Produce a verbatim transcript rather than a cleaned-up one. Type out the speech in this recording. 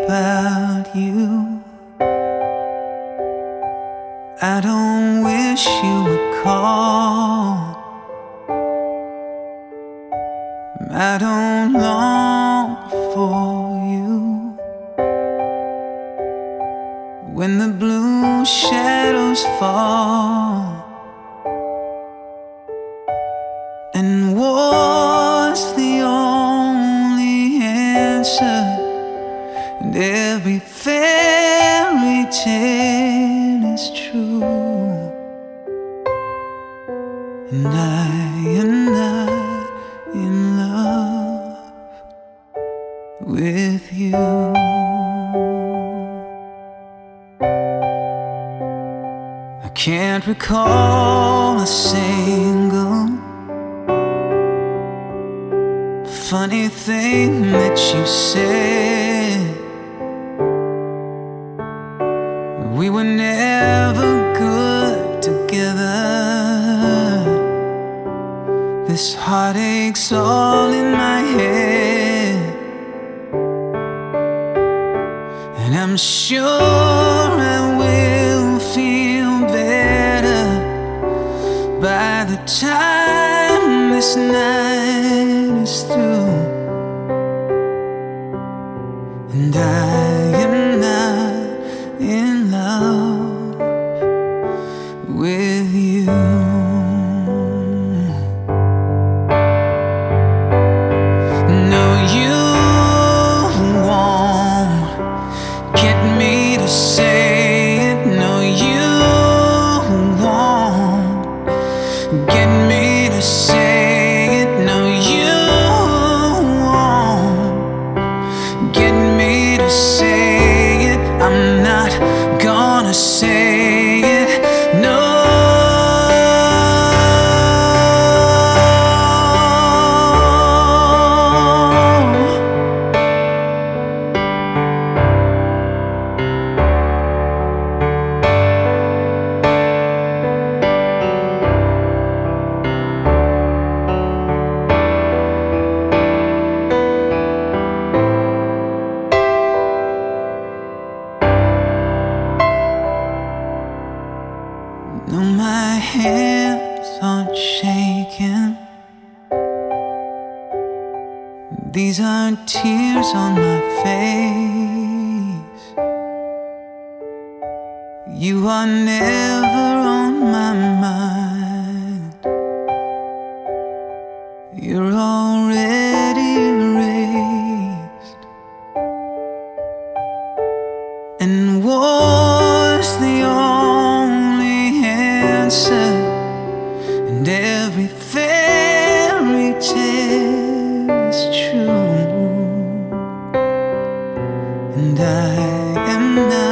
about you. I don't wish you would call. I don't long for you. When the blue shadows fall and war's the only answer, and every fairy tale is true, and I am not in love with you. I can't recall a single funny thing that you said. We were never good together. This heartache's all in my head, and I'm sure I will feel better by the time this night is through. And I am not in love with you. No, you won't get me to say it. No, you won't get me to say it. No, you won't get me to say it. I'm not gonna say it. No. No, my hands aren't shaking. These aren't tears on my face. You are never on my mind. You're already erased, and war's the only answer, and every fairy tale is true, and I am not